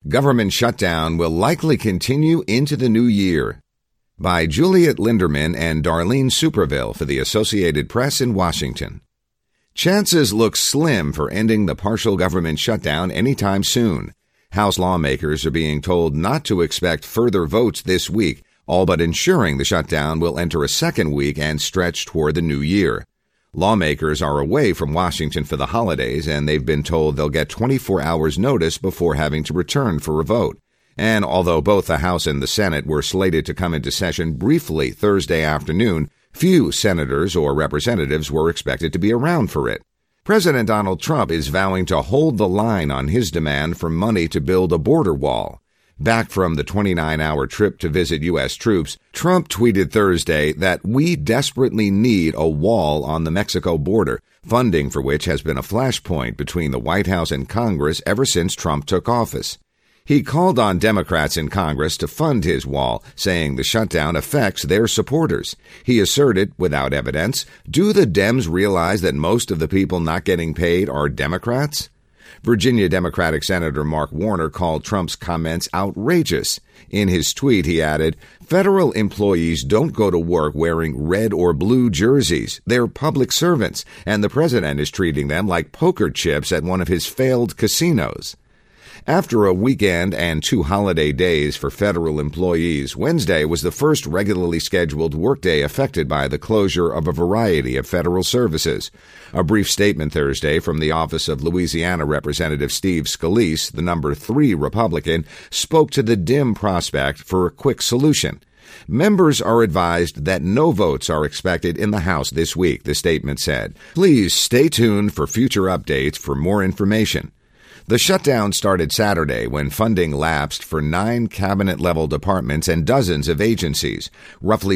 Government shutdown will likely continue into the new year. By Juliet Linderman and Darlene Superville for the Associated Press in Washington. Chances look slim for ending the partial government shutdown anytime soon. House lawmakers are being told not to expect further votes this week, all but ensuring the shutdown will enter a second week and stretch toward the new year. Lawmakers are away from Washington for the holidays, and they've been told they'll get 24 hours notice before having to return for a vote. And although both the House and the Senate were slated to come into session briefly Thursday afternoon, few senators or representatives were expected to be around for it. President Donald Trump is vowing to hold the line on his demand for money to build a border wall. Back from the 29-hour trip to visit U.S. troops, Trump tweeted Thursday that we desperately need a wall on the Mexico border, funding for which has been a flashpoint between the White House and Congress ever since Trump took office. He called on Democrats in Congress to fund his wall, saying the shutdown affects their supporters. He asserted, without evidence, do the Dems realize that most of the people not getting paid are Democrats? Virginia Democratic Senator Mark Warner called Trump's comments outrageous. In his tweet, he added, federal employees don't go to work wearing red or blue jerseys. They're public servants, and the president is treating them like poker chips at one of his failed casinos. After a weekend and 2 holiday days for federal employees, Wednesday was the first regularly scheduled workday affected by the closure of a variety of federal services. A brief statement Thursday from the office of Louisiana Representative Steve Scalise, the number 3 Republican, spoke to the dim prospect for a quick solution. Members are advised that no votes are expected in the House this week, the statement said. Please stay tuned for future updates for more information. The shutdown started Saturday when funding lapsed for 9 cabinet-level departments and dozens of agencies. Roughly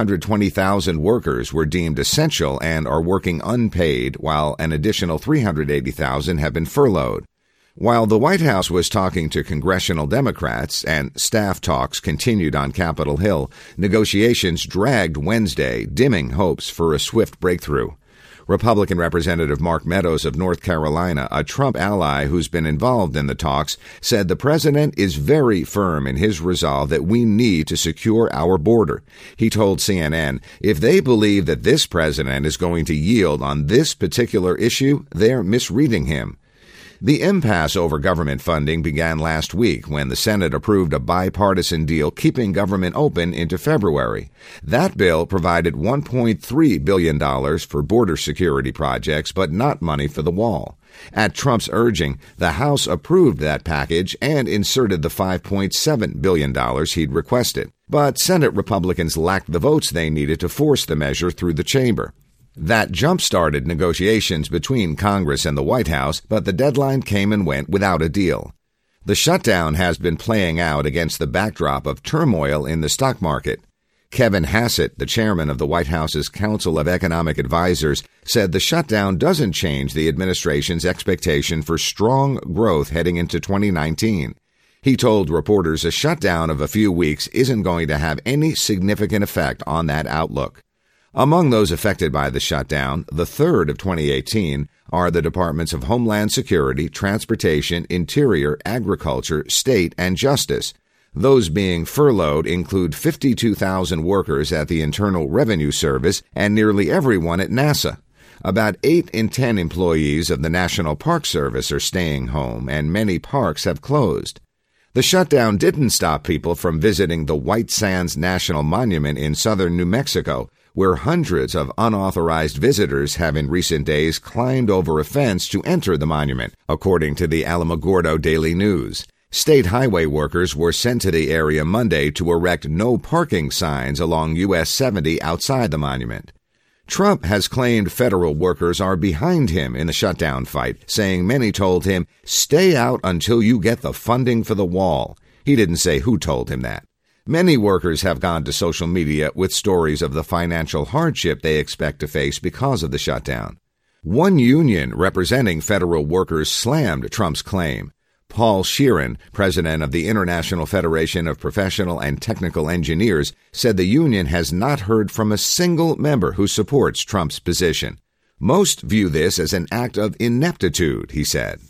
420,000 workers were deemed essential and are working unpaid, while an additional 380,000 have been furloughed. While the White House was talking to congressional Democrats and staff talks continued on Capitol Hill, negotiations dragged Wednesday, dimming hopes for a swift breakthrough. Republican Representative Mark Meadows of North Carolina, a Trump ally who's been involved in the talks, said the president is very firm in his resolve that we need to secure our border. He told CNN, if they believe that this president is going to yield on this particular issue, they're misreading him. The impasse over government funding began last week when the Senate approved a bipartisan deal keeping government open into February. That bill provided $1.3 billion for border security projects, but not money for the wall. At Trump's urging, the House approved that package and inserted the $5.7 billion he'd requested. But Senate Republicans lacked the votes they needed to force the measure through the chamber. That jump-started negotiations between Congress and the White House, but the deadline came and went without a deal. The shutdown has been playing out against the backdrop of turmoil in the stock market. Kevin Hassett, the chairman of the White House's Council of Economic Advisers, said the shutdown doesn't change the administration's expectation for strong growth heading into 2019. He told reporters a shutdown of a few weeks isn't going to have any significant effect on that outlook. Among those affected by the shutdown, the third of 2018, are the Departments of Homeland Security, Transportation, Interior, Agriculture, State, and Justice. Those being furloughed include 52,000 workers at the Internal Revenue Service and nearly everyone at NASA. About 8 in 10 employees of the National Park Service are staying home, and many parks have closed. The shutdown didn't stop people from visiting the White Sands National Monument in southern New Mexico, where hundreds of unauthorized visitors have in recent days climbed over a fence to enter the monument, according to the Alamogordo Daily News. State highway workers were sent to the area Monday to erect no parking signs along US 70 outside the monument. Trump has claimed federal workers are behind him in the shutdown fight, saying many told him, stay out until you get the funding for the wall. He didn't say who told him that. Many workers have gone to social media with stories of the financial hardship they expect to face because of the shutdown. One union representing federal workers slammed Trump's claim. Paul Sheeran, president of the International Federation of Professional and Technical Engineers, said the union has not heard from a single member who supports Trump's position. Most view this as an act of ineptitude, he said.